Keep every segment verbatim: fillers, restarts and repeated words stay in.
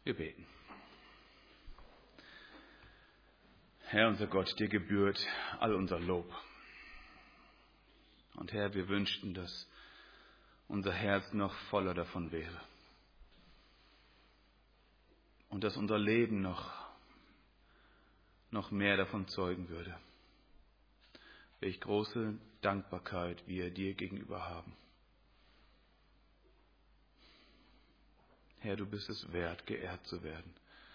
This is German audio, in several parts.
Wir beten. Herr, unser Gott, dir gebührt all unser Lob. Und Herr, wir wünschten, dass unser Herz noch voller davon wäre. Und dass unser Leben noch, noch mehr davon zeugen würde. Welch große Dankbarkeit wir dir gegenüber haben. Herr, du bist es wert, geehrt zu werden.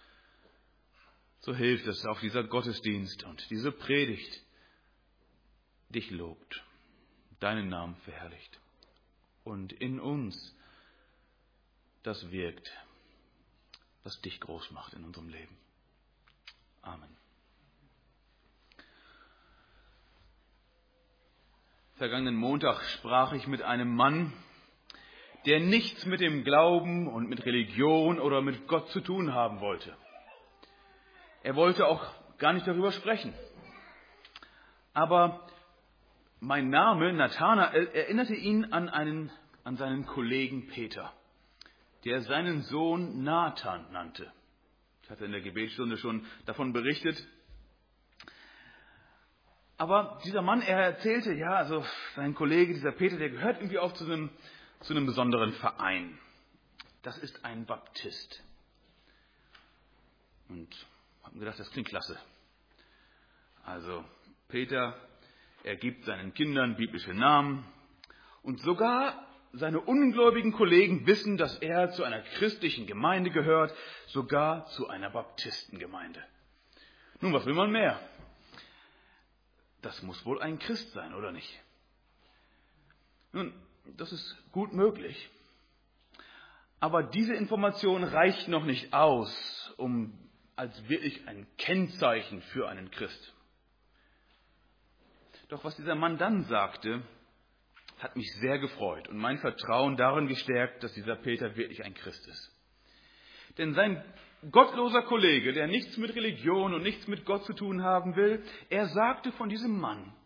So hilft es auch dieser Gottesdienst und diese Predigt dich lobt, deinen Namen verherrlicht und in uns das wirkt, was dich groß macht in unserem Leben. Amen. Vergangenen Montag sprach ich mit einem Mann, der nichts mit dem Glauben und mit Religion oder mit Gott zu tun haben wollte. Er wollte auch gar nicht darüber sprechen. Aber mein Name, Nathanael, erinnerte ihn an, einen, an seinen Kollegen Peter, der seinen Sohn Nathan nannte. Ich hatte in der Gebetsstunde schon davon berichtet. Aber dieser Mann, er erzählte, ja, also sein Kollege, dieser Peter, der gehört irgendwie auch zu einem, zu einem besonderen Verein. Das ist ein Baptist. Und ich habe mir gedacht, das klingt klasse. Also Peter, er gibt seinen Kindern biblische Namen und sogar seine ungläubigen Kollegen wissen, dass er zu einer christlichen Gemeinde gehört, sogar zu einer Baptistengemeinde. Nun, was will man mehr? Das muss wohl ein Christ sein, oder nicht? Nun, das ist gut möglich. Aber diese Information reicht noch nicht aus, um als wirklich ein Kennzeichen für einen Christ. Doch was dieser Mann dann sagte, hat mich sehr gefreut und mein Vertrauen darin gestärkt, dass dieser Peter wirklich ein Christ ist. Denn sein gottloser Kollege, der nichts mit Religion und nichts mit Gott zu tun haben will, er sagte von diesem Mann: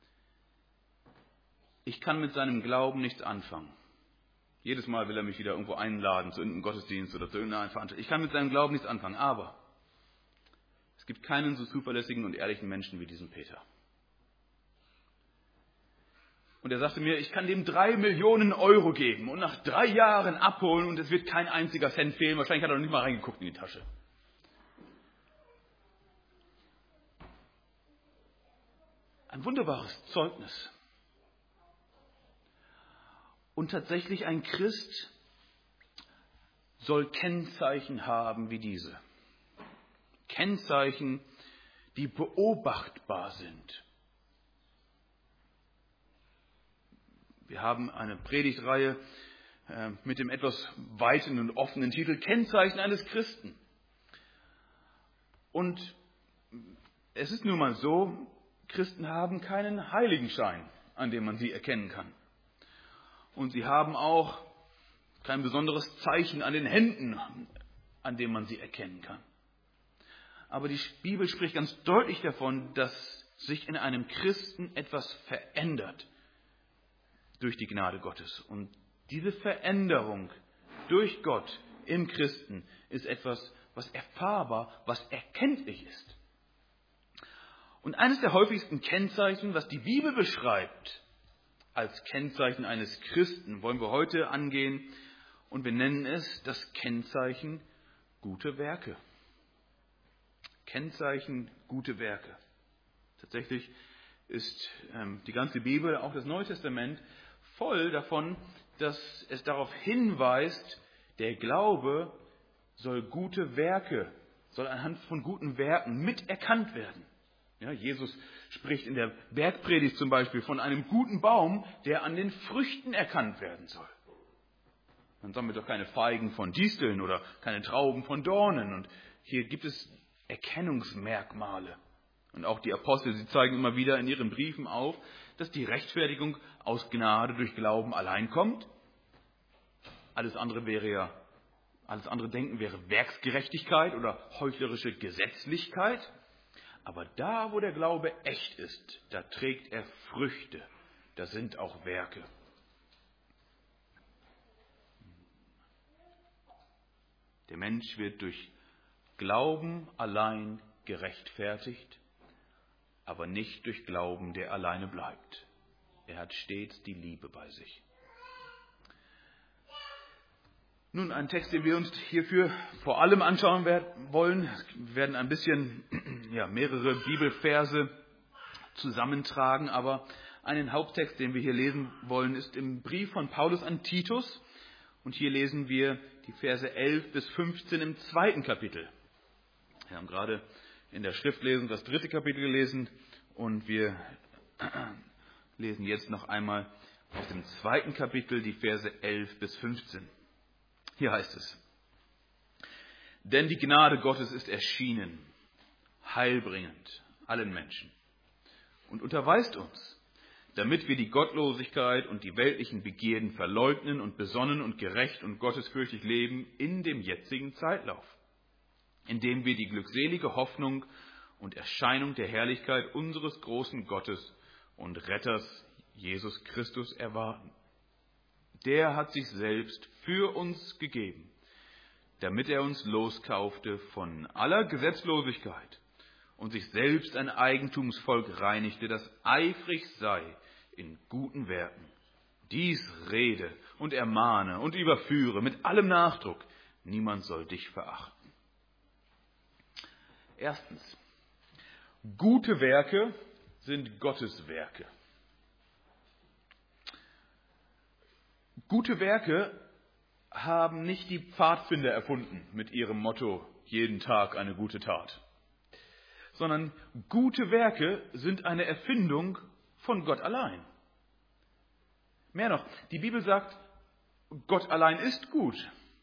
Ich kann mit seinem Glauben nichts anfangen. Jedes Mal will er mich wieder irgendwo einladen zu irgendeinem Gottesdienst oder zu irgendeiner Veranstaltung. Ich kann mit seinem Glauben nichts anfangen, aber es gibt keinen so zuverlässigen und ehrlichen Menschen wie diesen Peter. Und er sagte mir, ich kann dem drei Millionen Euro geben und nach drei Jahren abholen und es wird kein einziger Cent fehlen. Wahrscheinlich hat er noch nicht mal reingeguckt in die Tasche. Ein wunderbares Zeugnis. Und tatsächlich ein Christ soll Kennzeichen haben wie diese. Kennzeichen, die beobachtbar sind. Wir haben eine Predigtreihe mit dem etwas weiten und offenen Titel Kennzeichen eines Christen. Und es ist nun mal so, Christen haben keinen Heiligenschein, an dem man sie erkennen kann. Und sie haben auch kein besonderes Zeichen an den Händen, an dem man sie erkennen kann. Aber die Bibel spricht ganz deutlich davon, dass sich in einem Christen etwas verändert durch die Gnade Gottes. Und diese Veränderung durch Gott im Christen ist etwas, was erfahrbar, was erkenntlich ist. Und eines der häufigsten Kennzeichen, was die Bibel beschreibt als Kennzeichen eines Christen, wollen wir heute angehen. Und wir nennen es das Kennzeichen gute Werke. Kennzeichen gute Werke. Tatsächlich ist ähm, die ganze Bibel, auch das Neue Testament, voll davon, dass es darauf hinweist, der Glaube soll gute Werke, soll anhand von guten Werken miterkannt werden. Ja, Jesus spricht in der Bergpredigt zum Beispiel von einem guten Baum, der an den Früchten erkannt werden soll. Dann sammeln wir doch keine Feigen von Disteln oder keine Trauben von Dornen. Und hier gibt es Erkennungsmerkmale. Und auch die Apostel, sie zeigen immer wieder in ihren Briefen auf, dass die Rechtfertigung aus Gnade durch Glauben allein kommt. Alles andere wäre ja, alles andere Denken wäre Werksgerechtigkeit oder heuchlerische Gesetzlichkeit. Aber da, wo der Glaube echt ist, da trägt er Früchte. Da sind auch Werke. Der Mensch wird durch Glauben allein gerechtfertigt, aber nicht durch Glauben, der alleine bleibt. Er hat stets die Liebe bei sich. Nun, ein Text, den wir uns hierfür vor allem anschauen wollen. Wir werden ein bisschen ja, mehrere Bibelverse zusammentragen, aber einen Haupttext, den wir hier lesen wollen, ist im Brief von Paulus an Titus. Und hier lesen wir die Verse elf bis fünfzehn im zweiten Kapitel. Wir haben gerade in der Schriftlesung das dritte Kapitel gelesen und wir lesen jetzt noch einmal aus dem zweiten Kapitel die Verse elf bis fünfzehn. Hier heißt es: Denn die Gnade Gottes ist erschienen, heilbringend allen Menschen, und unterweist uns, damit wir die Gottlosigkeit und die weltlichen Begierden verleugnen und besonnen und gerecht und gottesfürchtig leben in dem jetzigen Zeitlauf, indem wir die glückselige Hoffnung und Erscheinung der Herrlichkeit unseres großen Gottes und Retters Jesus Christus erwarten. Der hat sich selbst für uns gegeben, damit er uns loskaufte von aller Gesetzlosigkeit und sich selbst ein Eigentumsvolk reinigte, das eifrig sei in guten Werken. Dies rede und ermahne und überführe mit allem Nachdruck. Niemand soll dich verachten. Erstens: Gute Werke sind Gottes Werke. Gute Werke haben nicht die Pfadfinder erfunden mit ihrem Motto, jeden Tag eine gute Tat, sondern gute Werke sind eine Erfindung von Gott allein. Mehr noch, die Bibel sagt, Gott allein ist gut.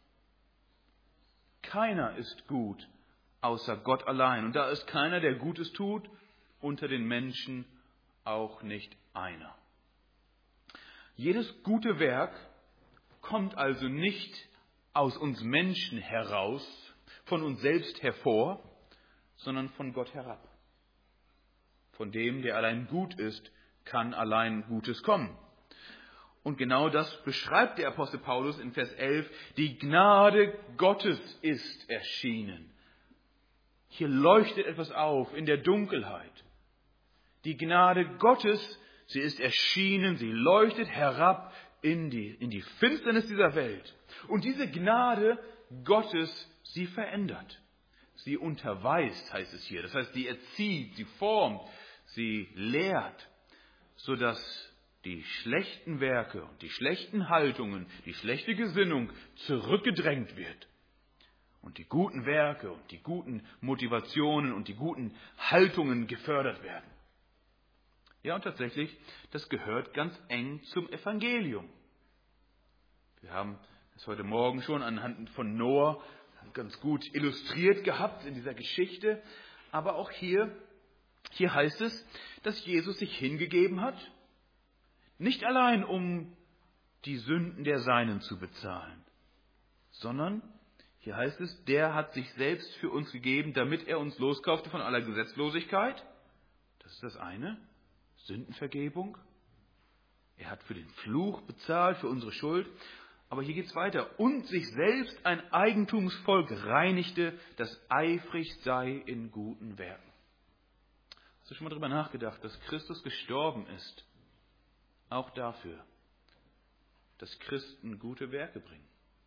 Keiner ist gut, außer Gott allein. Und da ist keiner, der Gutes tut, unter den Menschen auch nicht einer. Jedes gute Werk kommt also nicht aus uns Menschen heraus, von uns selbst hervor, sondern von Gott herab. Von dem, der allein gut ist, kann allein Gutes kommen. Und genau das beschreibt der Apostel Paulus in Vers elf. Die Gnade Gottes ist erschienen. Hier leuchtet etwas auf in der Dunkelheit. Die Gnade Gottes, sie ist erschienen, sie leuchtet herab in die, in die Finsternis dieser Welt. Und diese Gnade Gottes, sie verändert. Sie unterweist, heißt es hier. Das heißt, sie erzieht, sie formt, sie lehrt, sodass die schlechten Werke und die schlechten Haltungen, die schlechte Gesinnung zurückgedrängt wird. Und die guten Werke und die guten Motivationen und die guten Haltungen gefördert werden. Ja, und tatsächlich, das gehört ganz eng zum Evangelium. Wir haben das heute Morgen schon anhand von Noah ganz gut illustriert gehabt in dieser Geschichte. Aber auch hier, hier heißt es, dass Jesus sich hingegeben hat, nicht allein um die Sünden der Seinen zu bezahlen, sondern hier heißt es, der hat sich selbst für uns gegeben, damit er uns loskaufte von aller Gesetzlosigkeit. Das ist das eine. Sündenvergebung. Er hat für den Fluch bezahlt, für unsere Schuld. Aber hier geht es weiter. Und sich selbst ein Eigentumsvolk reinigte, das eifrig sei in guten Werken. Hast du schon mal darüber nachgedacht, dass Christus gestorben ist? Auch dafür, dass Christen gute Werke bringen.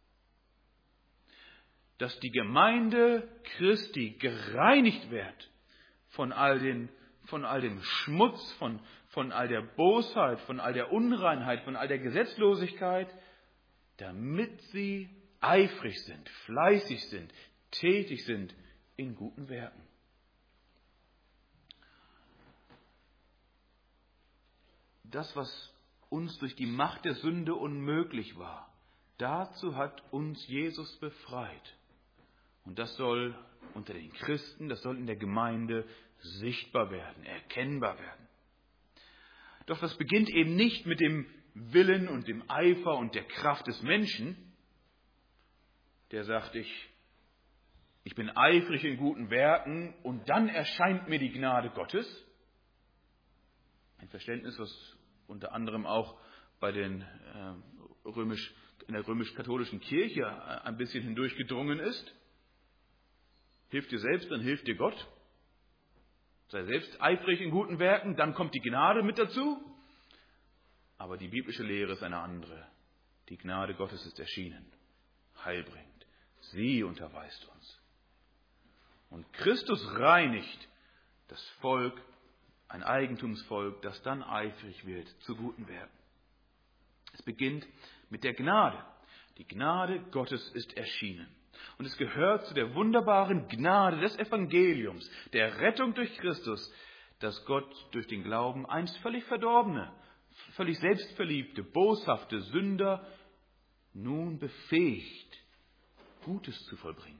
Dass die Gemeinde Christi gereinigt wird von all den von all dem Schmutz, von, von all der Bosheit, von all der Unreinheit, von all der Gesetzlosigkeit, damit sie eifrig sind, fleißig sind, tätig sind in guten Werken. Das, was uns durch die Macht der Sünde unmöglich war, dazu hat uns Jesus befreit. Und das soll unter den Christen, das soll in der Gemeinde sichtbar werden, erkennbar werden. Doch das beginnt eben nicht mit dem Willen und dem Eifer und der Kraft des Menschen, der sagt, ich, ich bin eifrig in guten Werken und dann erscheint mir die Gnade Gottes. Ein Verständnis, was unter anderem auch bei den äh, römisch in der römisch-katholischen Kirche ein bisschen hindurchgedrungen ist. Hilf dir selbst, dann hilft dir Gott. Sei selbst eifrig in guten Werken, dann kommt die Gnade mit dazu. Aber die biblische Lehre ist eine andere. Die Gnade Gottes ist erschienen, heilbringend. Sie unterweist uns. Und Christus reinigt das Volk, ein Eigentumsvolk, das dann eifrig wird zu guten Werken. Es beginnt mit der Gnade. Die Gnade Gottes ist erschienen. Und es gehört zu der wunderbaren Gnade des Evangeliums, der Rettung durch Christus, dass Gott durch den Glauben einst völlig verdorbene, völlig selbstverliebte, boshafte Sünder nun befähigt, Gutes zu vollbringen.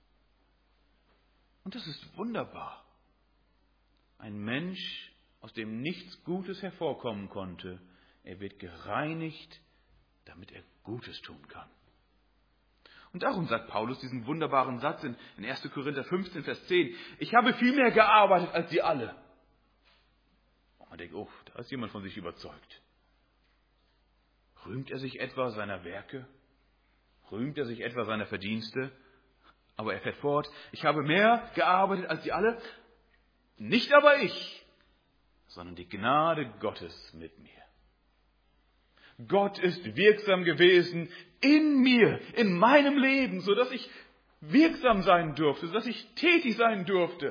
Und das ist wunderbar. Ein Mensch, aus dem nichts Gutes hervorkommen konnte, er wird gereinigt, damit er Gutes tun kann. Und darum sagt Paulus diesen wunderbaren Satz in, in erster Korinther fünfzehn, Vers zehn. Ich habe viel mehr gearbeitet als sie alle. Und man denkt, oh, da ist jemand von sich überzeugt. Rühmt er sich etwa seiner Werke? Rühmt er sich etwa seiner Verdienste? Aber er fährt fort, ich habe mehr gearbeitet als sie alle. Nicht aber ich, sondern die Gnade Gottes mit mir. Gott ist wirksam gewesen in mir, in meinem Leben, sodass ich wirksam sein durfte, sodass ich tätig sein durfte.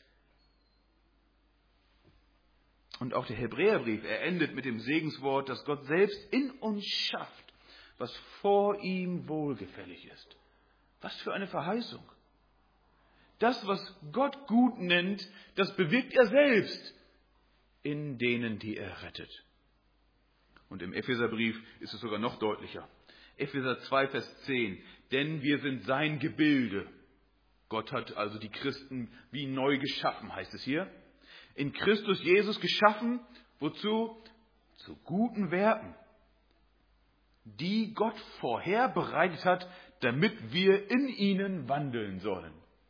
Und auch der Hebräerbrief, er endet mit dem Segenswort, dass Gott selbst in uns schafft, was vor ihm wohlgefällig ist. Was für eine Verheißung. Das, was Gott gut nennt, das bewirkt er selbst in denen, die er rettet. Und im Epheserbrief ist es sogar noch deutlicher. Epheser zwei, Vers zehn. Denn wir sind sein Gebilde. Gott hat also die Christen wie neu geschaffen, heißt es hier. In Christus Jesus geschaffen, wozu? Zu guten Werken, die Gott vorher bereitet hat, damit wir in ihnen wandeln sollen.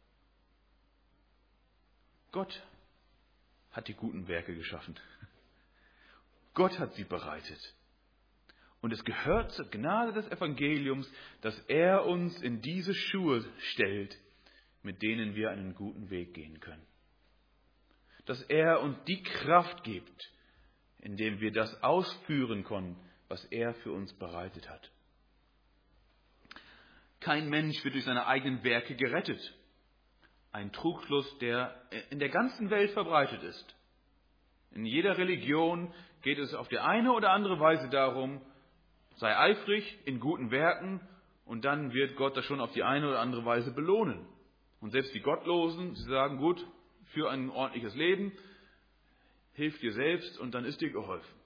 Gott hat die guten Werke geschaffen. Gott hat sie bereitet. Und es gehört zur Gnade des Evangeliums, dass er uns in diese Schuhe stellt, mit denen wir einen guten Weg gehen können. Dass er uns die Kraft gibt, indem wir das ausführen können, was er für uns bereitet hat. Kein Mensch wird durch seine eigenen Werke gerettet. Ein Trugschluss, der in der ganzen Welt verbreitet ist. In jeder Religion geht es auf die eine oder andere Weise darum, sei eifrig in guten Werken und dann wird Gott das schon auf die eine oder andere Weise belohnen. Und selbst die Gottlosen, sie sagen, gut, für ein ordentliches Leben, hilf dir selbst und dann ist dir geholfen.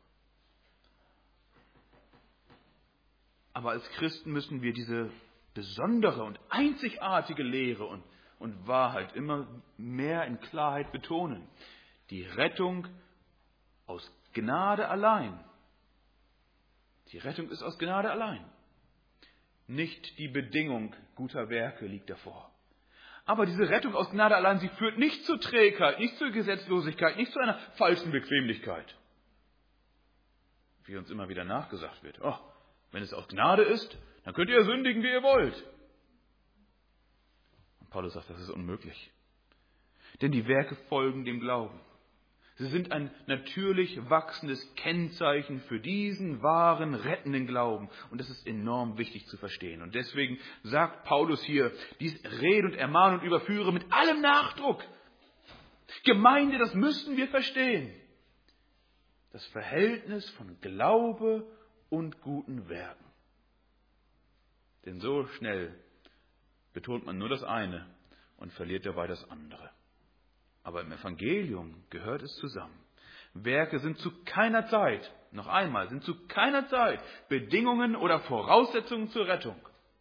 Aber als Christen müssen wir diese besondere und einzigartige Lehre und, und Wahrheit immer mehr in Klarheit betonen. Die Rettung aus Gnade allein. Die Rettung ist aus Gnade allein. Nicht die Bedingung guter Werke liegt davor. Aber diese Rettung aus Gnade allein, sie führt nicht zur Trägheit, nicht zur Gesetzlosigkeit, nicht zu einer falschen Bequemlichkeit. Wie uns immer wieder nachgesagt wird. Oh, wenn es aus Gnade ist, dann könnt ihr sündigen, wie ihr wollt. Und Paulus sagt, das ist unmöglich. Denn die Werke folgen dem Glauben. Sie sind ein natürlich wachsendes Kennzeichen für diesen wahren, rettenden Glauben. Und das ist enorm wichtig zu verstehen. Und deswegen sagt Paulus hier, dies rede und ermahne und überführe mit allem Nachdruck. Gemeinde, das müssen wir verstehen. Das Verhältnis von Glaube und guten Werken. Denn so schnell betont man nur das eine und verliert dabei das andere. Aber im Evangelium gehört es zusammen. Werke sind zu keiner Zeit, noch einmal, sind zu keiner Zeit Bedingungen oder Voraussetzungen zur Rettung.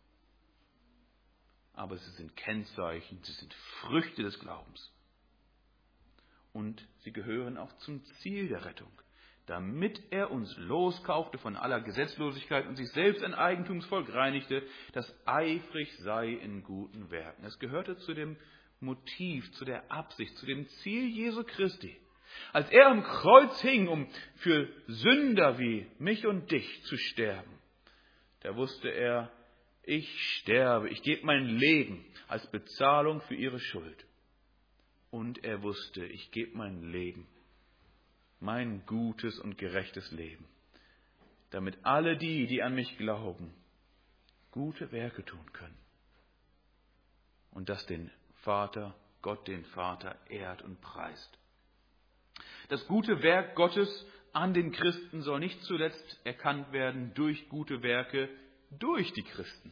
Aber sie sind Kennzeichen, sie sind Früchte des Glaubens. Und sie gehören auch zum Ziel der Rettung, damit er uns loskaufte von aller Gesetzlosigkeit und sich selbst ein Eigentumsvolk reinigte, das eifrig sei in guten Werken. Es gehörte zu dem Motiv, zu der Absicht, zu dem Ziel Jesu Christi. Als er am Kreuz hing, um für Sünder wie mich und dich zu sterben, Da wusste er, ich sterbe, ich gebe mein Leben als Bezahlung für ihre Schuld. Und er wusste, ich gebe mein Leben, mein gutes und gerechtes Leben, damit alle die, die an mich glauben, gute Werke tun können. Und das den Vater, Gott den Vater ehrt und preist. Das gute Werk Gottes an den Christen soll nicht zuletzt erkannt werden durch gute Werke durch die Christen.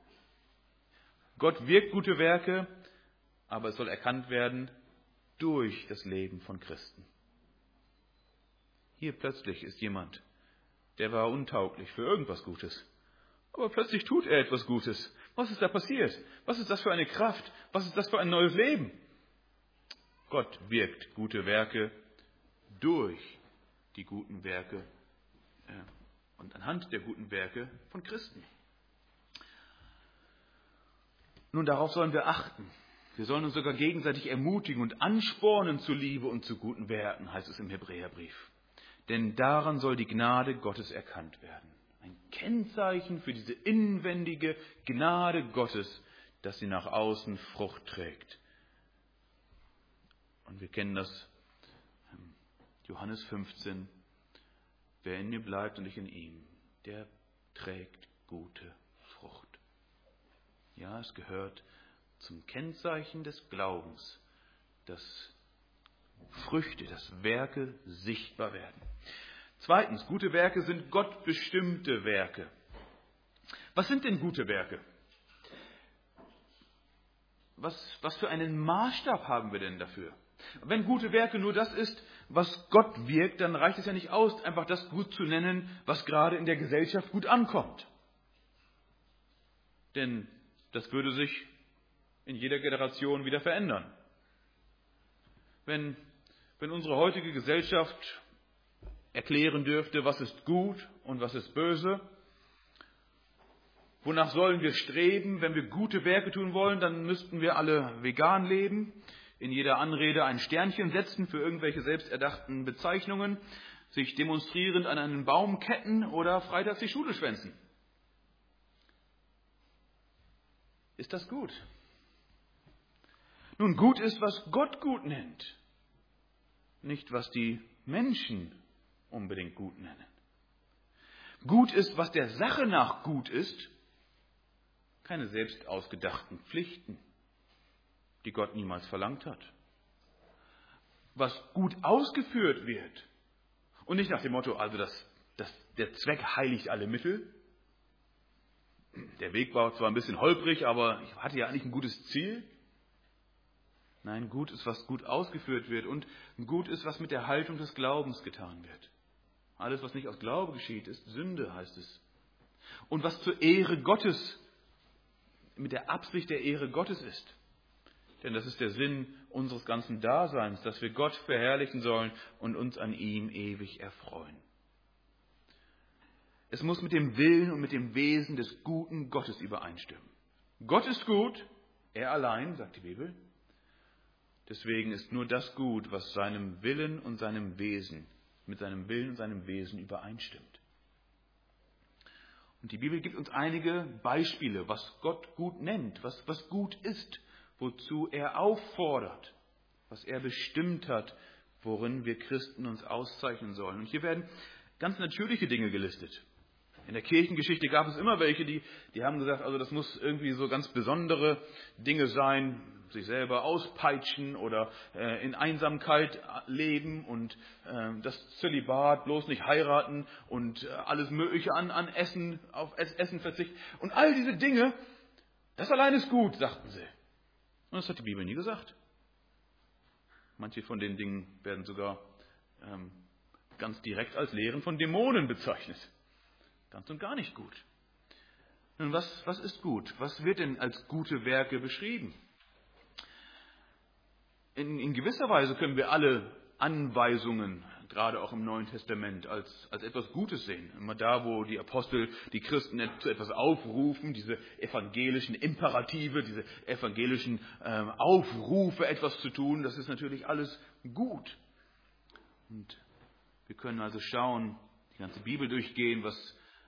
Gott wirkt gute Werke, aber es soll erkannt werden durch das Leben von Christen. Hier plötzlich ist jemand, der war untauglich für irgendwas Gutes. Aber plötzlich tut er etwas Gutes. Was ist da passiert? Was ist das für eine Kraft? Was ist das für ein neues Leben? Gott wirkt gute Werke durch die guten Werke und anhand der guten Werke von Christen. Nun, darauf sollen wir achten. Wir sollen uns sogar gegenseitig ermutigen und anspornen zu Liebe und zu guten Werken, heißt es im Hebräerbrief. Denn daran soll die Gnade Gottes erkannt werden. Ein Kennzeichen für diese inwendige Gnade Gottes, dass sie nach außen Frucht trägt. Und wir kennen das, Johannes fünfzehn, wer in mir bleibt und ich in ihm, der trägt gute Frucht. Ja, es gehört zum Kennzeichen des Glaubens, dass Früchte, dass Werke sichtbar werden. Zweitens, gute Werke sind gottbestimmte Werke. Was sind denn gute Werke? Was, was für einen Maßstab haben wir denn dafür? Wenn gute Werke nur das ist, was Gott wirkt, dann reicht es ja nicht aus, einfach das gut zu nennen, was gerade in der Gesellschaft gut ankommt. Denn das würde sich in jeder Generation wieder verändern. Wenn, wenn unsere heutige Gesellschaft erklären dürfte, was ist gut und was ist böse, wonach sollen wir streben, wenn wir gute Werke tun wollen, dann müssten wir alle vegan leben, in jeder Anrede ein Sternchen setzen für irgendwelche selbsterdachten Bezeichnungen, sich demonstrierend an einen Baum ketten oder freitags die Schule schwänzen. Ist das gut? Nun, gut ist, was Gott gut nennt, nicht was die Menschen unbedingt gut nennen. Gut ist, was der Sache nach gut ist, keine selbst ausgedachten Pflichten, die Gott niemals verlangt hat. Was gut ausgeführt wird und nicht nach dem Motto, also das, das, der Zweck heiligt alle Mittel. Der Weg war zwar ein bisschen holprig, aber ich hatte ja eigentlich ein gutes Ziel. Nein, gut ist, was gut ausgeführt wird und gut ist, was mit der Haltung des Glaubens getan wird. Alles, was nicht aus Glaube geschieht, ist Sünde, heißt es. Und was zur Ehre Gottes, mit der Absicht der Ehre Gottes ist. Denn das ist der Sinn unseres ganzen Daseins, dass wir Gott verherrlichen sollen und uns an ihm ewig erfreuen. Es muss mit dem Willen und mit dem Wesen des guten Gottes übereinstimmen. Gott ist gut, er allein, sagt die Bibel. Deswegen ist nur das gut, was seinem Willen und seinem Wesen, mit seinem Willen und seinem Wesen übereinstimmt. Und die Bibel gibt uns einige Beispiele, was Gott gut nennt, was, was gut ist, wozu er auffordert, was er bestimmt hat, worin wir Christen uns auszeichnen sollen. Und hier werden ganz natürliche Dinge gelistet. In der Kirchengeschichte gab es immer welche, die, die haben gesagt, also das muss irgendwie so ganz besondere Dinge sein, sich selber auspeitschen oder äh, in Einsamkeit leben und äh, das Zölibat, bloß nicht heiraten und äh, alles Mögliche an, an Essen, auf Essen verzichten. Und all diese Dinge, das allein ist gut, sagten sie. Und das hat die Bibel nie gesagt. Manche von den Dingen werden sogar ähm, ganz direkt als Lehren von Dämonen bezeichnet. Ganz und gar nicht gut. Nun, was, was ist gut? Was wird denn als gute Werke beschrieben? In, in gewisser Weise können wir alle Anweisungen, gerade auch im Neuen Testament, als, als etwas Gutes sehen. Immer da, wo die Apostel die Christen zu etwas aufrufen, diese evangelischen Imperative, diese evangelischen ähm, Aufrufe, etwas zu tun, das ist natürlich alles gut. Und wir können also schauen, die ganze Bibel durchgehen, was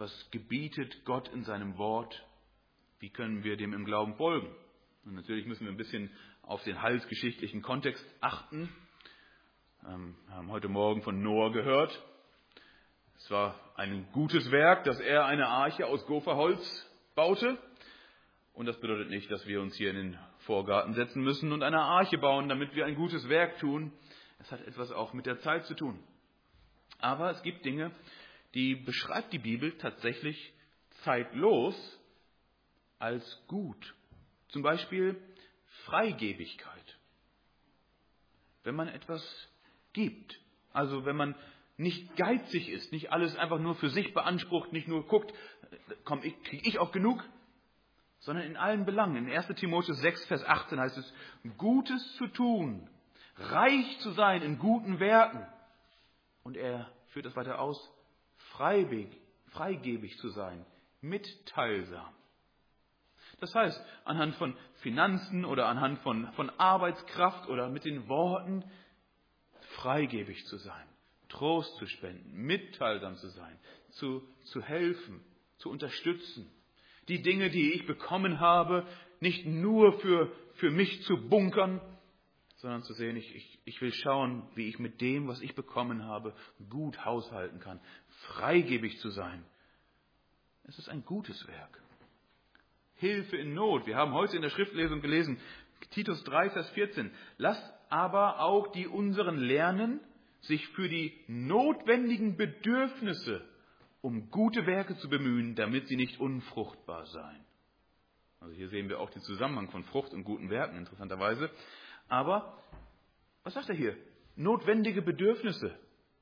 was gebietet Gott in seinem Wort? Wie können wir dem im Glauben folgen? Und natürlich müssen wir ein bisschen auf den heilsgeschichtlichen Kontext achten. Ähm, wir haben heute Morgen von Noah gehört. Es war ein gutes Werk, dass er eine Arche aus Gopherholz baute. Und das bedeutet nicht, dass wir uns hier in den Vorgarten setzen müssen und eine Arche bauen, damit wir ein gutes Werk tun. Es hat etwas auch mit der Zeit zu tun. Aber es gibt Dinge, die beschreibt die Bibel tatsächlich zeitlos als gut. Zum Beispiel Freigebigkeit. Wenn man etwas gibt, also wenn man nicht geizig ist, nicht alles einfach nur für sich beansprucht, nicht nur guckt, komm, ich, kriege ich auch genug, sondern in allen Belangen. In erster Timotheus sechs, Vers achtzehn heißt es, Gutes zu tun, reich zu sein in guten Werken. Und er führt das weiter aus, freigebig, freigebig zu sein, mitteilsam. Das heißt, anhand von Finanzen oder anhand von, von Arbeitskraft oder mit den Worten freigebig zu sein, Trost zu spenden, mitteilsam zu sein, zu, zu helfen, zu unterstützen. Die Dinge, die ich bekommen habe, nicht nur für, für mich zu bunkern, sondern zu sehen, ich, ich, ich will schauen, wie ich mit dem, was ich bekommen habe, gut haushalten kann, freigebig zu sein. Es ist ein gutes Werk. Hilfe in Not. Wir haben heute in der Schriftlesung gelesen, Titus drei, Vers vierzehn. Lasst aber auch die unseren lernen, sich für die notwendigen Bedürfnisse um gute Werke zu bemühen, damit sie nicht unfruchtbar seien. Also hier sehen wir auch den Zusammenhang von Frucht und guten Werken, interessanterweise. Aber, was sagt er hier? Notwendige Bedürfnisse.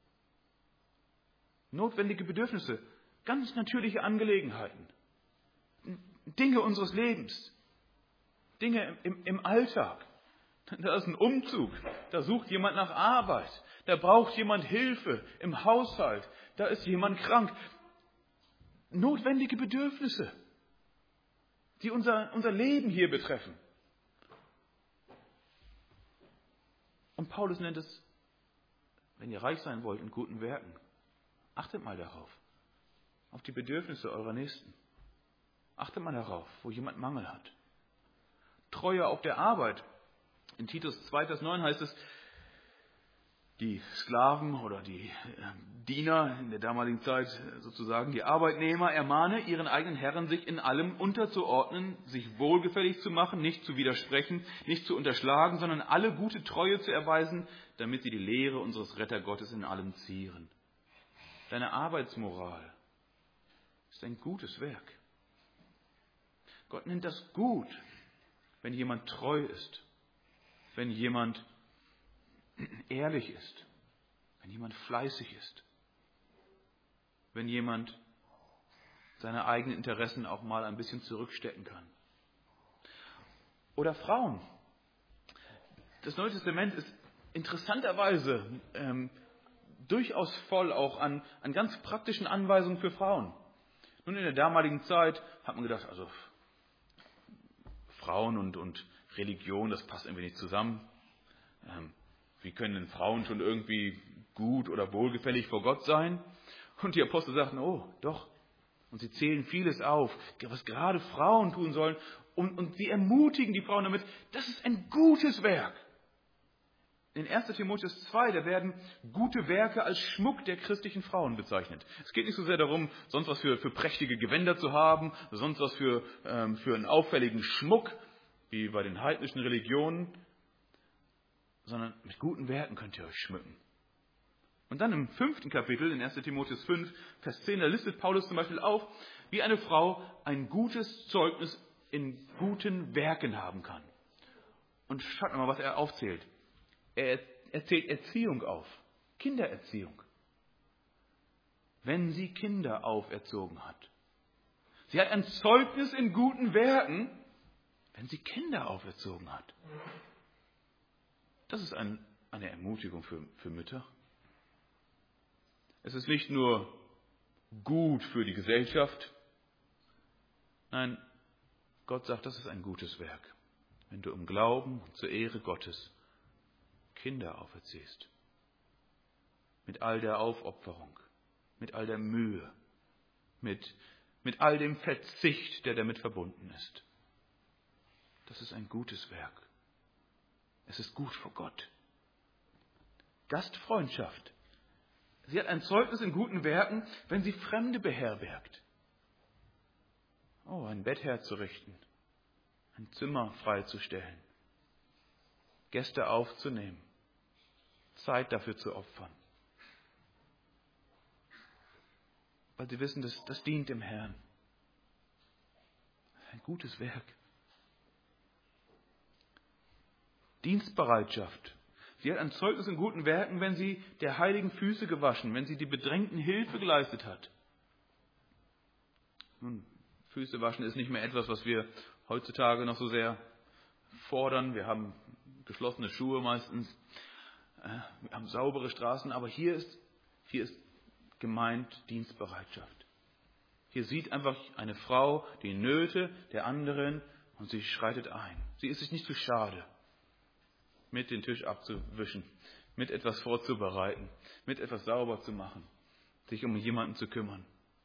Notwendige Bedürfnisse. Ganz natürliche Angelegenheiten. Dinge unseres Lebens. Dinge im, im Alltag. Da ist ein Umzug. Da sucht jemand nach Arbeit. Da braucht jemand Hilfe im Haushalt. Da ist jemand krank. Notwendige Bedürfnisse, die unser, unser Leben hier betreffen. Und Paulus nennt es, wenn ihr reich sein wollt in guten Werken, achtet mal darauf, auf die Bedürfnisse eurer Nächsten. Achtet mal darauf, wo jemand Mangel hat. Treue auf der Arbeit. In Titus zwei, Vers neun heißt es, die Sklaven oder die Diener in der damaligen Zeit sozusagen, die Arbeitnehmer ermahne ihren eigenen Herren, sich in allem unterzuordnen, sich wohlgefällig zu machen, nicht zu widersprechen, nicht zu unterschlagen, sondern alle gute Treue zu erweisen, damit sie die Lehre unseres Rettergottes in allem zieren. Deine Arbeitsmoral ist ein gutes Werk. Gott nennt das gut, wenn jemand treu ist, wenn jemand ehrlich ist, wenn jemand fleißig ist, wenn jemand seine eigenen Interessen auch mal ein bisschen zurückstecken kann. Oder Frauen. Das Neue Testament ist interessanterweise ähm, durchaus voll auch an, an ganz praktischen Anweisungen für Frauen. Nun, in der damaligen Zeit hat man gedacht, also Frauen und, und Religion, das passt irgendwie nicht zusammen. Ähm, Wie können denn Frauen schon irgendwie gut oder wohlgefällig vor Gott sein? Und die Apostel sagten, oh, doch. Und sie zählen vieles auf, was gerade Frauen tun sollen. Und, und sie ermutigen die Frauen damit, das ist ein gutes Werk. In erster Timotheus zwei, da werden gute Werke als Schmuck der christlichen Frauen bezeichnet. Es geht nicht so sehr darum, sonst was für, für prächtige Gewänder zu haben, sonst was für, ähm, für einen auffälligen Schmuck, wie bei den heidnischen Religionen, sondern mit guten Werken könnt ihr euch schmücken. Und dann im fünften Kapitel, in erster Timotheus fünf, Vers zehn, da listet Paulus zum Beispiel auf, wie eine Frau ein gutes Zeugnis in guten Werken haben kann. Und schaut mal, was er aufzählt. Er erzählt Erziehung auf, Kindererziehung. Wenn sie Kinder auferzogen hat. Sie hat ein Zeugnis in guten Werken, wenn sie Kinder auferzogen hat. Das ist ein, eine Ermutigung für, für Mütter. Es ist nicht nur gut für die Gesellschaft. Nein, Gott sagt, das ist ein gutes Werk. Wenn du im Glauben und zur Ehre Gottes Kinder auferziehst. Mit all der Aufopferung, mit all der Mühe, mit, mit all dem Verzicht, der damit verbunden ist. Das ist ein gutes Werk. Es ist gut vor Gott. Gastfreundschaft. Sie hat ein Zeugnis in guten Werken, wenn sie Fremde beherbergt. Oh, ein Bett herzurichten, ein Zimmer freizustellen, Gäste aufzunehmen, Zeit dafür zu opfern. Weil sie wissen, das, das dient dem Herrn. Ein gutes Werk. Dienstbereitschaft. Sie hat ein Zeugnis in guten Werken, wenn sie der heiligen Füße gewaschen, wenn sie die Bedrängten Hilfe geleistet hat. Nun, Füße waschen ist nicht mehr etwas, was wir heutzutage noch so sehr fordern. Wir haben geschlossene Schuhe meistens, wir haben saubere Straßen, aber hier ist, hier ist gemeint Dienstbereitschaft. Hier sieht einfach eine Frau die Nöte der anderen und sie schreitet ein. Sie ist sich nicht zu schade, mit den Tisch abzuwischen, mit etwas vorzubereiten, mit etwas sauber zu machen, sich um jemanden zu kümmern.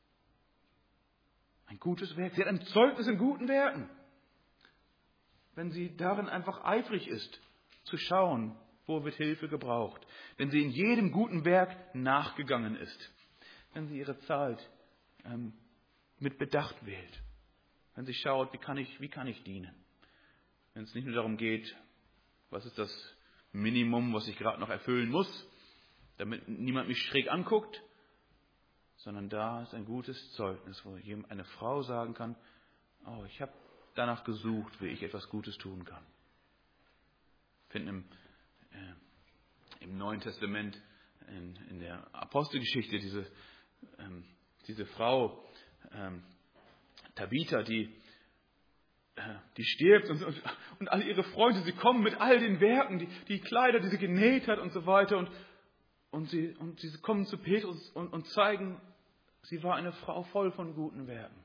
Ein gutes Werk. Sie hat ein Zeugnis in guten Werken. Wenn sie darin einfach eifrig ist, zu schauen, wo wird Hilfe gebraucht. Wenn sie in jedem guten Werk nachgegangen ist. Wenn sie ihre Zeit ähm, mit Bedacht wählt. Wenn sie schaut, wie kann ich, wie kann ich dienen. Wenn es nicht nur darum geht, was ist das Minimum, was ich gerade noch erfüllen muss, damit niemand mich schräg anguckt, sondern da ist ein gutes Zeugnis, wo eine Frau sagen kann, oh, ich habe danach gesucht, wie ich etwas Gutes tun kann. Wir finden im, äh, im Neuen Testament, in, in der Apostelgeschichte, diese, ähm, diese Frau, ähm, Tabitha, die, äh, die stirbt und, und, und alle ihre Freunde, sie kommen mit all den Werken, die, die Kleider, die sie genäht hat und so weiter und, und, sie, und sie kommen zu Petrus und, und zeigen, sie war eine Frau voll von guten Werken.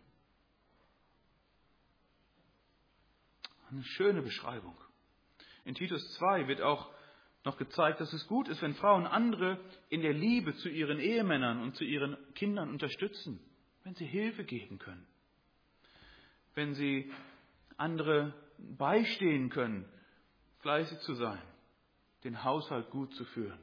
Eine schöne Beschreibung. In Titus zwei wird auch noch gezeigt, dass es gut ist, wenn Frauen andere in der Liebe zu ihren Ehemännern und zu ihren Kindern unterstützen, wenn sie Hilfe geben können, wenn sie andere beistehen können, fleißig zu sein, den Haushalt gut zu führen.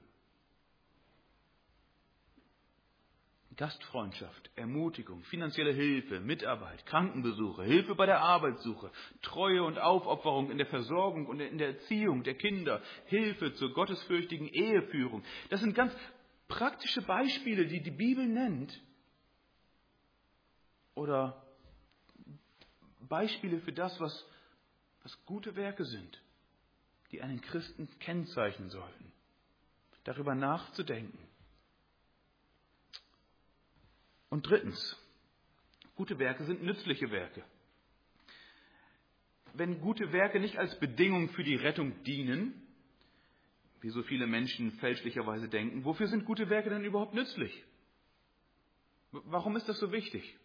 Gastfreundschaft, Ermutigung, finanzielle Hilfe, Mitarbeit, Krankenbesuche, Hilfe bei der Arbeitssuche, Treue und Aufopferung in der Versorgung und in der Erziehung der Kinder, Hilfe zur gottesfürchtigen Eheführung. Das sind ganz praktische Beispiele, die die Bibel nennt. Oder Beispiele für das, was, was gute Werke sind, die einen Christen kennzeichnen sollten. Darüber nachzudenken. Und drittens, gute Werke sind nützliche Werke. Wenn gute Werke nicht als Bedingung für die Rettung dienen, wie so viele Menschen fälschlicherweise denken, wofür sind gute Werke denn überhaupt nützlich? Warum ist das so wichtig?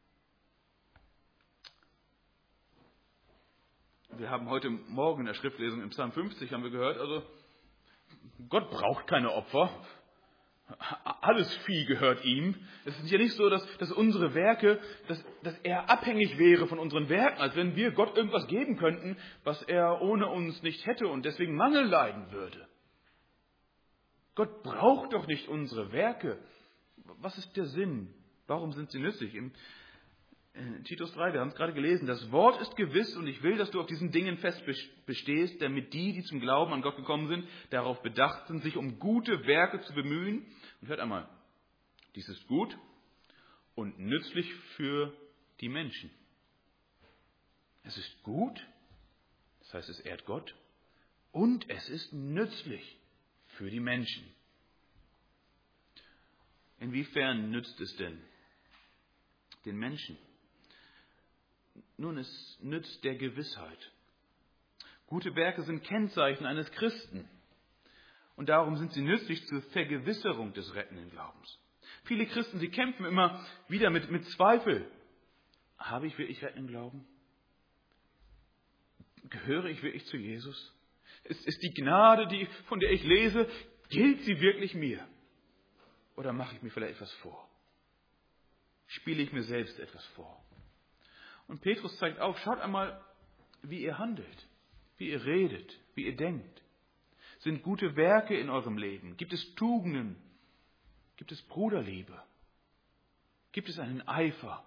Wir haben heute Morgen in der Schriftlesung im Psalm fünfzig haben wir gehört, also Gott braucht keine Opfer. Alles Vieh gehört ihm. Es ist ja nicht so, dass, dass unsere Werke, dass, dass er abhängig wäre von unseren Werken, als wenn wir Gott irgendwas geben könnten, was er ohne uns nicht hätte und deswegen Mangel leiden würde. Gott braucht doch nicht unsere Werke. Was ist der Sinn? Warum sind sie nützlich? In, in Titus drei, wir haben es gerade gelesen, das Wort ist gewiss und ich will, dass du auf diesen Dingen fest bestehst, damit die, die zum Glauben an Gott gekommen sind, darauf bedacht sind, sich um gute Werke zu bemühen. Und hört einmal, dies ist gut und nützlich für die Menschen. Es ist gut, das heißt, es ehrt Gott, und es ist nützlich für die Menschen. Inwiefern nützt es denn den Menschen? Nun, es nützt der Gewissheit. Gute Werke sind Kennzeichen eines Christen. Und darum sind sie nützlich zur Vergewisserung des rettenden Glaubens. Viele Christen, sie kämpfen immer wieder mit, mit Zweifel. Habe ich wirklich rettenden Glauben? Gehöre ich wirklich zu Jesus? Ist, ist die Gnade, die, von der ich lese, gilt sie wirklich mir? Oder mache ich mir vielleicht etwas vor? spiele ich mir selbst etwas vor? Und Petrus zeigt auf, schaut einmal, wie ihr handelt, wie ihr redet, wie ihr denkt. Sind gute Werke in eurem Leben? Gibt es Tugenden? Gibt es Bruderliebe? Gibt es einen Eifer?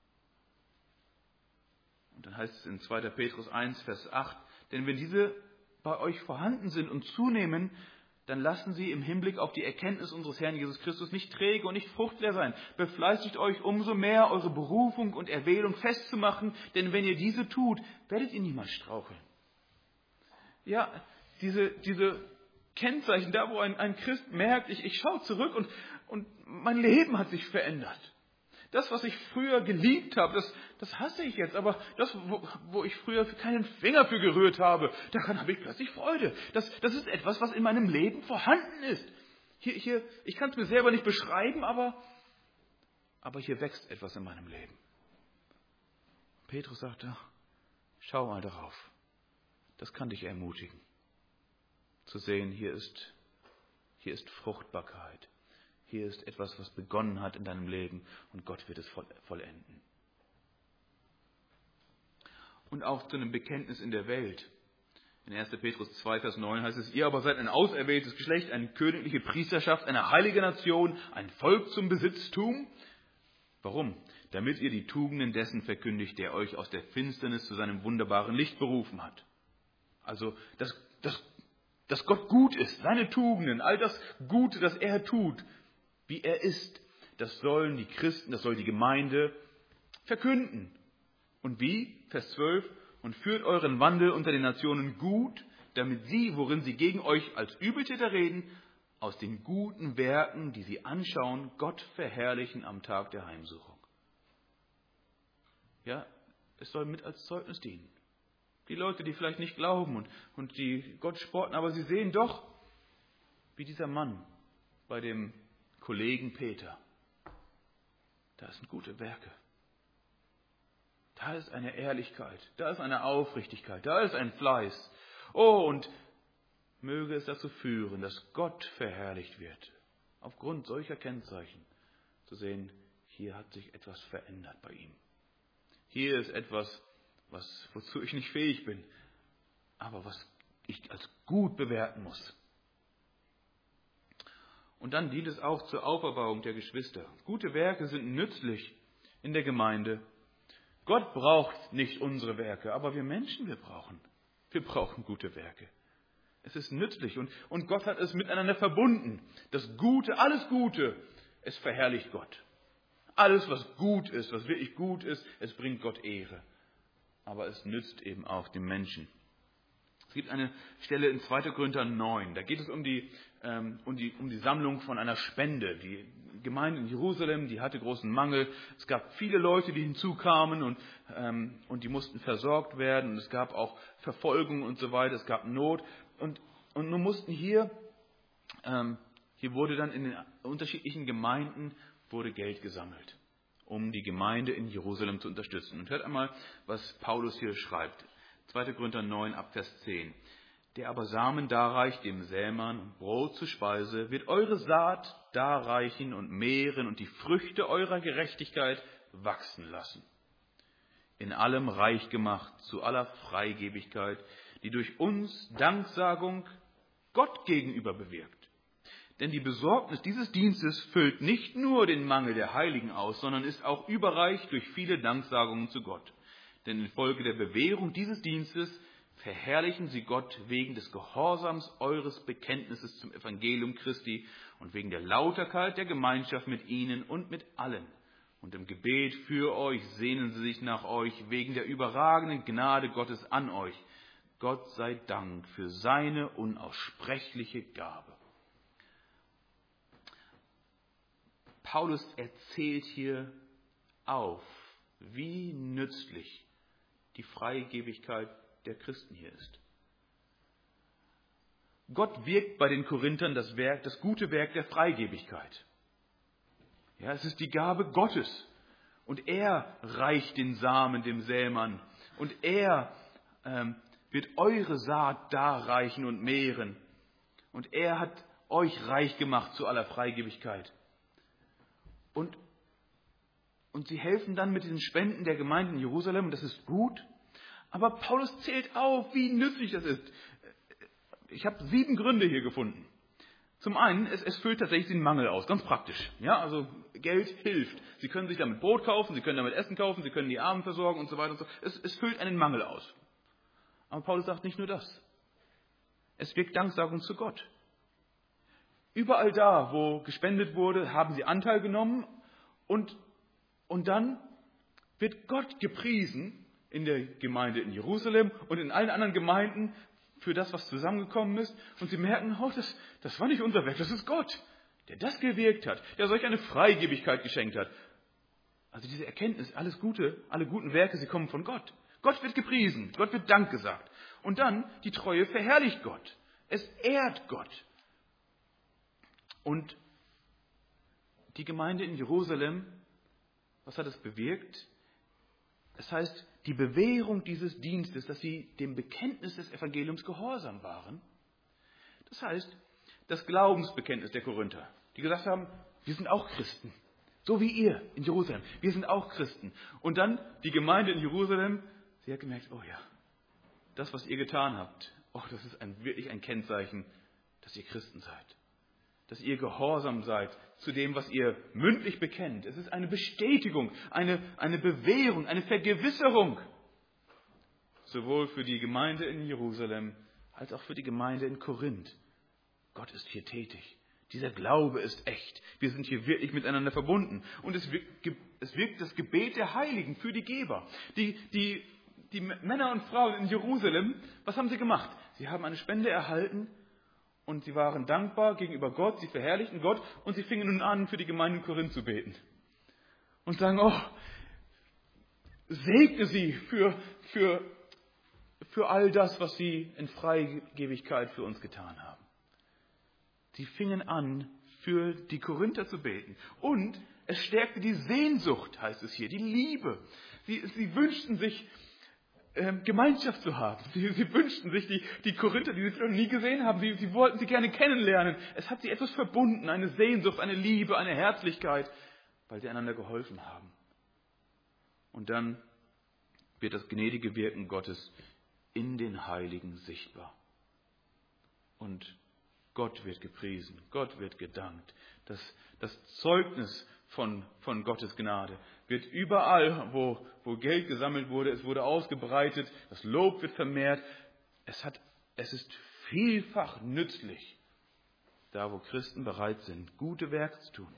Und dann heißt es in zweiter Petrus eins, Vers acht, denn wenn diese bei euch vorhanden sind und zunehmen, dann lassen sie im Hinblick auf die Erkenntnis unseres Herrn Jesus Christus nicht träge und nicht fruchtleer sein. Befleißigt euch umso mehr, eure Berufung und Erwählung festzumachen, denn wenn ihr diese tut, werdet ihr niemals straucheln. Ja, diese, diese Kennzeichen, da wo ein, ein Christ merkt, ich, ich schaue zurück und, und mein Leben hat sich verändert. Das, was ich früher geliebt habe, das, das hasse ich jetzt. Aber das, wo, wo ich früher keinen Finger für gerührt habe, daran habe ich plötzlich Freude. Das, das ist etwas, was in meinem Leben vorhanden ist. Hier, hier, ich kann es mir selber nicht beschreiben, aber, aber hier wächst etwas in meinem Leben. Petrus sagte, schau mal darauf. Das kann dich ermutigen. Zu sehen, hier ist, hier ist Fruchtbarkeit. Hier ist etwas, was begonnen hat in deinem Leben und Gott wird es vollenden. Und auch zu einem Bekenntnis in der Welt. In erster Petrus zwei, Vers neun heißt es, ihr aber seid ein auserwähltes Geschlecht, eine königliche Priesterschaft, eine heilige Nation, ein Volk zum Besitztum. Warum? Damit ihr die Tugenden dessen verkündigt, der euch aus der Finsternis zu seinem wunderbaren Licht berufen hat. Also, dass, dass, dass Gott gut ist, seine Tugenden, all das Gute, das er tut, wie er ist, das sollen die Christen, das soll die Gemeinde verkünden. Und wie? Vers zwölf. Und führt euren Wandel unter den Nationen gut, damit sie, worin sie gegen euch als Übeltäter reden, aus den guten Werken, die sie anschauen, Gott verherrlichen am Tag der Heimsuchung. Ja, es soll mit als Zeugnis dienen. Die Leute, die vielleicht nicht glauben und, und die Gott spotten, aber sie sehen doch, wie dieser Mann bei dem Kollegen Peter. Da sind gute Werke. Da ist eine Ehrlichkeit, da ist eine Aufrichtigkeit, da ist ein Fleiß. Oh, und möge es dazu führen, dass Gott verherrlicht wird. Aufgrund solcher Kennzeichen zu sehen, hier hat sich etwas verändert bei ihm. Hier ist etwas, was, wozu ich nicht fähig bin, aber was ich als gut bewerten muss. Und dann dient es auch zur Auferbauung der Geschwister. Gute Werke sind nützlich in der Gemeinde. Gott braucht nicht unsere Werke, aber wir Menschen, wir brauchen. Wir brauchen gute Werke. Es ist nützlich und, und Gott hat es miteinander verbunden. Das Gute, alles Gute, es verherrlicht Gott. Alles, was gut ist, was wirklich gut ist, es bringt Gott Ehre. Aber es nützt eben auch dem Menschen. Es gibt eine Stelle in zweiter Korinther neun, da geht es um die, ähm, um, die, um die Sammlung von einer Spende. Die Gemeinde in Jerusalem, die hatte großen Mangel. Es gab viele Leute, die hinzukamen und, ähm, und die mussten versorgt werden. Und es gab auch Verfolgung und so weiter, es gab Not. Und, und nun mussten hier, ähm, hier wurde dann in den unterschiedlichen Gemeinden wurde Geld gesammelt, um die Gemeinde in Jerusalem zu unterstützen. Und hört einmal, was Paulus hier schreibt. zweiter Korinther neun, ab Vers zehn. Der aber Samen darreicht dem Sämann und Brot zur Speise, wird eure Saat darreichen und mehren und die Früchte eurer Gerechtigkeit wachsen lassen. In allem reich gemacht zu aller Freigebigkeit, die durch uns Danksagung Gott gegenüber bewirkt. Denn die Besorgnis dieses Dienstes füllt nicht nur den Mangel der Heiligen aus, sondern ist auch überreich durch viele Danksagungen zu Gott. Denn infolge der Bewährung dieses Dienstes verherrlichen sie Gott wegen des Gehorsams eures Bekenntnisses zum Evangelium Christi und wegen der Lauterkeit der Gemeinschaft mit ihnen und mit allen. Und im Gebet für euch sehnen sie sich nach euch wegen der überragenden Gnade Gottes an euch. Gott sei Dank für seine unaussprechliche Gabe. Paulus erzählt hier auf, wie nützlich die Freigebigkeit der Christen hier ist. Gott wirkt bei den Korinthern das Werk, das gute Werk der Freigebigkeit. Ja, es ist die Gabe Gottes. Und er reicht den Samen dem Sämann. Und er ähm, wird eure Saat darreichen und mehren. Und er hat euch reich gemacht zu aller Freigebigkeit. Und und sie helfen dann mit den Spenden der Gemeinde in Jerusalem, und das ist gut. Aber Paulus zählt auf, wie nützlich das ist. Ich habe sieben Gründe hier gefunden. Zum einen, es, es füllt tatsächlich den Mangel aus, ganz praktisch. Ja, also Geld hilft. Sie können sich damit Brot kaufen, Sie können damit Essen kaufen, Sie können die Armen versorgen und so weiter und so. Es, es füllt einen Mangel aus. Aber Paulus sagt nicht nur das. Es wirkt Danksagung zu Gott. Überall da, wo gespendet wurde, haben sie Anteil genommen und, und dann wird Gott gepriesen in der Gemeinde in Jerusalem und in allen anderen Gemeinden für das, was zusammengekommen ist. Und sie merken, oh, das, das war nicht unser Werk, das ist Gott, der das gewirkt hat, der solch eine Freigebigkeit geschenkt hat. Also diese Erkenntnis, alles Gute, alle guten Werke, sie kommen von Gott. Gott wird gepriesen, Gott wird Dank gesagt. Und dann, die Treue verherrlicht Gott. Es ehrt Gott. Und die Gemeinde in Jerusalem, was hat es bewirkt? Das heißt, die Bewährung dieses Dienstes, dass sie dem Bekenntnis des Evangeliums gehorsam waren. Das heißt, das Glaubensbekenntnis der Korinther, die gesagt haben, wir sind auch Christen. So wie ihr in Jerusalem. Wir sind auch Christen. Und dann die Gemeinde in Jerusalem, sie hat gemerkt, oh ja, das, was ihr getan habt, oh, das ist ein, wirklich ein Kennzeichen, dass ihr Christen seid. Dass ihr gehorsam seid zu dem, was ihr mündlich bekennt. Es ist eine Bestätigung, eine, eine Bewährung, eine Vergewisserung. Sowohl für die Gemeinde in Jerusalem als auch für die Gemeinde in Korinth. Gott ist hier tätig. Dieser Glaube ist echt. Wir sind hier wirklich miteinander verbunden. Und es wirkt, es wirkt das Gebet der Heiligen für die Geber. Die, die, die Männer und Frauen in Jerusalem, was haben sie gemacht? Sie haben eine Spende erhalten und sie waren dankbar gegenüber Gott. Sie verherrlichten Gott und sie fingen nun an, für die Gemeinde in Korinth zu beten. Und sagen, oh, segne sie für, für, für all das, was sie in Freigebigkeit für uns getan haben. Sie fingen an, für die Korinther zu beten. Und es stärkte die Sehnsucht, heißt es hier, die Liebe. Sie, sie wünschten sich, ähm, Gemeinschaft zu haben. Sie, sie wünschten sich die, die Korinther, die sie noch nie gesehen haben. Sie, sie wollten sie gerne kennenlernen. Es hat sie etwas verbunden, eine Sehnsucht, eine Liebe, eine Herzlichkeit, weil sie einander geholfen haben. Und dann wird das gnädige Wirken Gottes in den Heiligen sichtbar. Und Gott wird gepriesen, Gott wird gedankt. Das, das Zeugnis von, von Gottes Gnade wird überall, wo, wo Geld gesammelt wurde, es wurde ausgebreitet, das Lob wird vermehrt. Es, hat, es ist vielfach nützlich, da wo Christen bereit sind, gute Werke zu tun.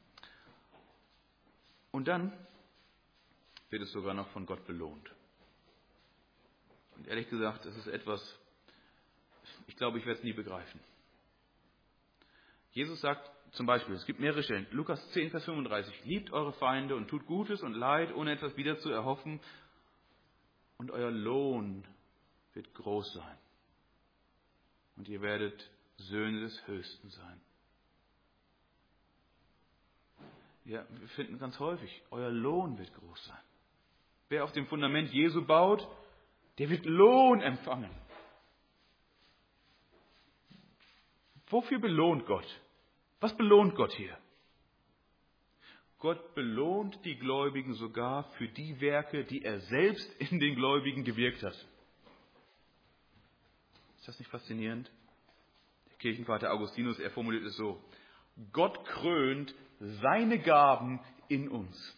Und dann wird es sogar noch von Gott belohnt. Und ehrlich gesagt, das ist etwas, ich glaube, ich werde es nie begreifen. Jesus sagt zum Beispiel, es gibt mehrere Stellen, Lukas zehn, Vers fünfunddreißig, liebt eure Feinde und tut Gutes und Leid, ohne etwas wieder zu erhoffen, und euer Lohn wird groß sein. Und ihr werdet Söhne des Höchsten sein. Ja, wir finden ganz häufig, euer Lohn wird groß sein. Wer auf dem Fundament Jesu baut, der wird Lohn empfangen. Wofür belohnt Gott? Was belohnt Gott hier? Gott belohnt die Gläubigen sogar für die Werke, die er selbst in den Gläubigen gewirkt hat. Ist das nicht faszinierend? Der Kirchenvater Augustinus, er formuliert es so: Gott krönt seine Gaben in uns.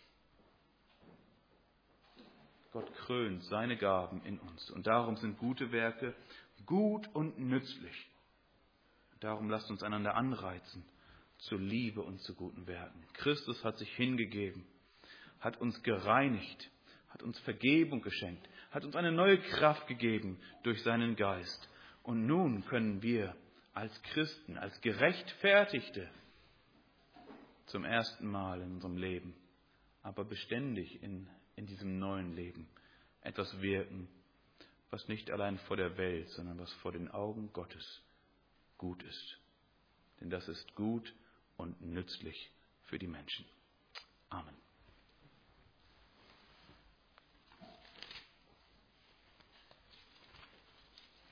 Gott krönt seine Gaben in uns. Und darum sind gute Werke gut und nützlich. Darum lasst uns einander anreizen zur Liebe und zu guten Werken. Christus hat sich hingegeben, hat uns gereinigt, hat uns Vergebung geschenkt, hat uns eine neue Kraft gegeben durch seinen Geist. Und nun können wir als Christen, als Gerechtfertigte zum ersten Mal in unserem Leben, aber beständig in, in diesem neuen Leben etwas wirken, was nicht allein vor der Welt, sondern was vor den Augen Gottes gut ist. Denn das ist gut und nützlich für die Menschen. Amen.